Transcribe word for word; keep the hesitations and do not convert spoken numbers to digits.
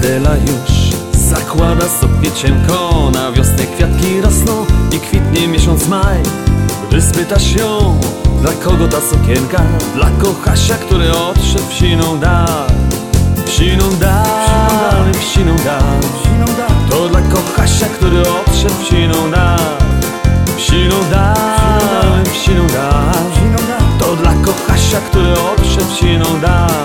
Adela już zakłada sobie cienko. Na wiosnę kwiatki rosną i kwitnie miesiąc maj. Gdy spytasz ją, dla kogo ta sukienka? Dla kochasia, który odszedł w siną dal. W siną dal, w siną dal. To dla kochasia, który odszedł w siną dal. W siną dal, w siną dal. To dla kochasia, który odszedł w siną dal.